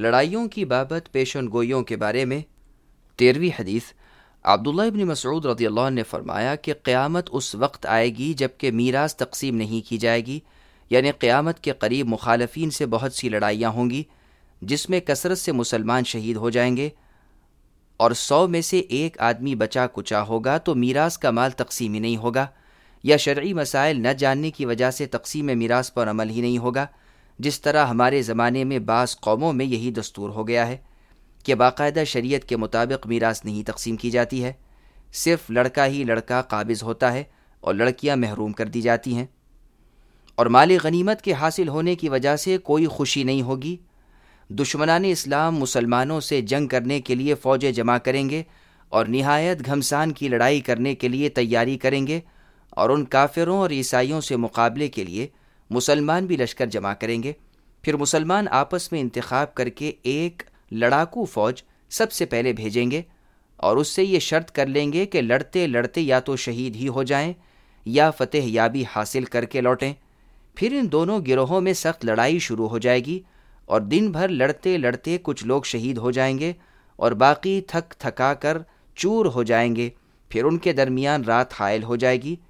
لڑائیوں کی بابت پیشن گوئیوں کے بارے میں 13ویں حدیث عبداللہ ابن مسعود رضی اللہ عنہ نے فرمایا کہ قیامت اس وقت آئے گی جب کہ میراث تقسیم نہیں کی جائے گی، یعنی قیامت کے قریب مخالفین سے بہت سی لڑائیاں ہوں گی جس میں کثرت سے مسلمان شہید ہو جائیں گے، اور 100 میں سے ایک آدمی بچا کچا ہوگا تو میراث کا مال تقسیم ہی نہیں ہوگا، یا شرعی مسائل نہ جاننے کی وجہ سے تقسیم میراث پر عمل ہی نہیں ہوگا، جس طرح ہمارے زمانے میں بعض قوموں میں یہی دستور ہو گیا ہے کہ باقاعدہ شریعت کے مطابق میراث نہیں تقسیم کی جاتی ہے، صرف لڑکا ہی لڑکا قابض ہوتا ہے اور لڑکیاں محروم کر دی جاتی ہیں، اور مال غنیمت کے حاصل ہونے کی وجہ سے کوئی خوشی نہیں ہوگی۔ دشمنان اسلام مسلمانوں سے جنگ کرنے کے لیے فوجیں جمع کریں گے اور نہایت گھمسان کی لڑائی کرنے کے لیے تیاری کریں گے، اور ان کافروں اور عیسائیوں سے مقابلے کے لیے مسلمان بھی لشکر جمع کریں گے۔ پھر مسلمان آپس میں انتخاب کر کے ایک لڑاکو فوج سب سے پہلے بھیجیں گے اور اس سے یہ شرط کر لیں گے کہ لڑتے لڑتے یا تو شہید ہی ہو جائیں یا فتح یابی حاصل کر کے لوٹیں۔ پھر ان دونوں گروہوں میں سخت لڑائی شروع ہو جائے گی اور دن بھر لڑتے لڑتے کچھ لوگ شہید ہو جائیں گے اور باقی تھک تھکا کر چور ہو جائیں گے۔ پھر ان کے درمیان رات حائل ہو جائے گی۔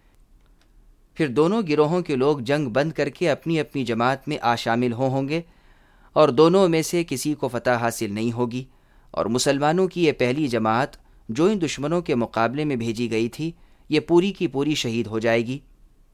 پھر دونوں گروہوں کے لوگ جنگ بند کر کے اپنی اپنی جماعت میں شامل ہوں گے اور دونوں میں سے کسی کو فتح حاصل نہیں ہوگی، اور مسلمانوں کی یہ پہلی جماعت جو ان دشمنوں کے مقابلے میں بھیجی گئی تھی یہ پوری کی پوری شہید ہو جائے گی۔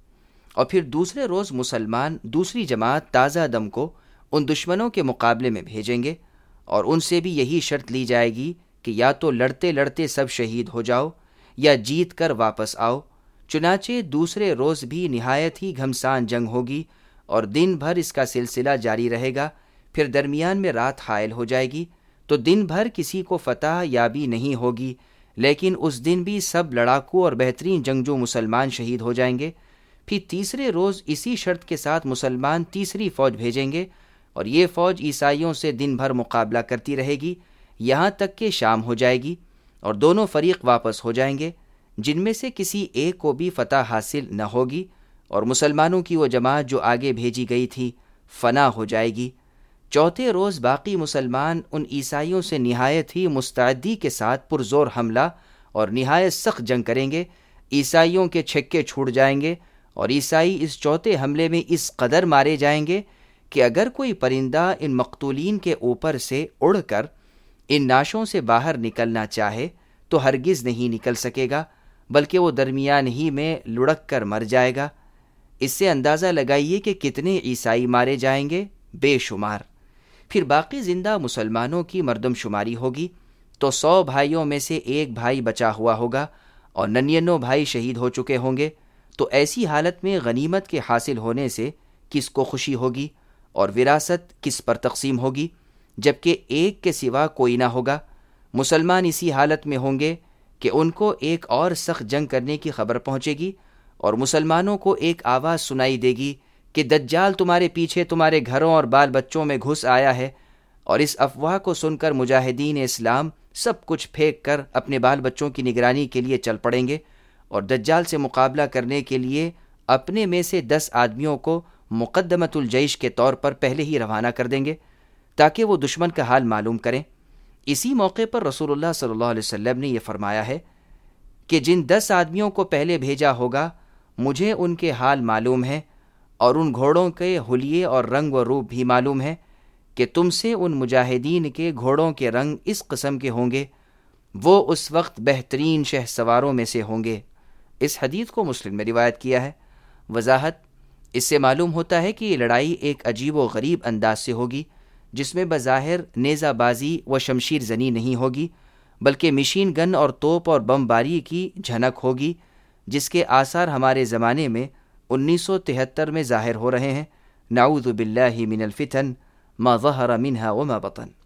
اور پھر دوسرے روز مسلمان دوسری جماعت تازہ دم کو ان دشمنوں کے مقابلے میں بھیجیں گے، اور ان سے بھی یہی شرط لی جائے گی کہ یا تو لڑتے لڑتے سب شہید ہو جاؤ یا جیت کر واپس آؤ۔ چنانچہ دوسرے روز بھی نہایت ہی گھمسان جنگ ہوگی اور دن بھر اس کا سلسلہ جاری رہے گا۔ پھر درمیان میں رات حائل ہو جائے گی تو دن بھر کسی کو فتح یابی نہیں ہوگی، لیکن اس دن بھی سب لڑاکو اور بہترین جنگجو مسلمان شہید ہو جائیں گے۔ پھر تیسرے روز اسی شرط کے ساتھ مسلمان تیسری فوج بھیجیں گے، اور یہ فوج عیسائیوں سے دن بھر مقابلہ کرتی رہے گی یہاں تک کہ شام ہو جائے گی، اور دونوں فریق واپس ہو جائیں گے جن میں سے کسی ایک کو بھی فتح حاصل نہ ہوگی، اور مسلمانوں کی وہ جماعت جو آگے بھیجی گئی تھی فنا ہو جائے گی۔ چوتھے روز باقی مسلمان ان عیسائیوں سے نہایت ہی مستعدی کے ساتھ پرزور حملہ اور نہایت سخت جنگ کریں گے۔ عیسائیوں کے چھکے چھوٹ جائیں گے اور عیسائی اس چوتھے حملے میں اس قدر مارے جائیں گے کہ اگر کوئی پرندہ ان مقتولین کے اوپر سے اڑ کر ان ناشوں سے باہر نکلنا چاہے تو ہرگز نہیں نکل سکے گا، بلکہ وہ درمیان ہی میں لڑک کر مر جائے گا۔ اس سے اندازہ لگائیے کہ کتنے عیسائی مارے جائیں گے، بے شمار۔ پھر باقی زندہ مسلمانوں کی مردم شماری ہوگی تو 100 بھائیوں میں سے ایک بھائی بچا ہوا ہوگا اور 99 بھائی شہید ہو چکے ہوں گے۔ تو ایسی حالت میں غنیمت کے حاصل ہونے سے کس کو خوشی ہوگی اور وراثت کس پر تقسیم ہوگی، جبکہ ایک کے سوا کوئی نہ ہوگا۔ مسلمان اسی حالت میں ہوں گے کہ ان کو ایک اور سخت جنگ کرنے کی خبر پہنچے گی اور مسلمانوں کو ایک آواز سنائی دے گی کہ دجال تمہارے پیچھے تمہارے گھروں اور بال بچوں میں گھس آیا ہے، اور اس افواہ کو سن کر مجاہدین اسلام سب کچھ پھینک کر اپنے بال بچوں کی نگرانی کے لیے چل پڑیں گے، اور دجال سے مقابلہ کرنے کے لیے اپنے میں سے 10 آدمیوں کو مقدمۃ الجیش کے طور پر پہلے ہی روانہ کر دیں گے تاکہ وہ دشمن کا حال معلوم کریں۔ اسی موقع پر رسول اللہ صلی اللہ علیہ وسلم نے یہ فرمایا ہے کہ جن 10 آدمیوں کو پہلے بھیجا ہوگا مجھے ان کے حال معلوم ہے، اور ان گھوڑوں کے حلیے اور رنگ و روپ بھی معلوم ہے کہ تم سے ان مجاہدین کے گھوڑوں کے رنگ اس قسم کے ہوں گے، وہ اس وقت بہترین شہ سواروں میں سے ہوں گے۔ اس حدیث کو مسلم میں روایت کیا ہے۔ وضاحت: اس سے معلوم ہوتا ہے کہ یہ لڑائی ایک عجیب و غریب انداز سے ہوگی، جس میں بظاہر نیزہ بازی و شمشیر زنی نہیں ہوگی، بلکہ مشین گن اور توپ اور بم باری کی جھنک ہوگی، جس کے آثار ہمارے زمانے میں 1973 میں ظاہر ہو رہے ہیں۔ نعوذ باللہ من الفتن ما ظہر منها وما بطن۔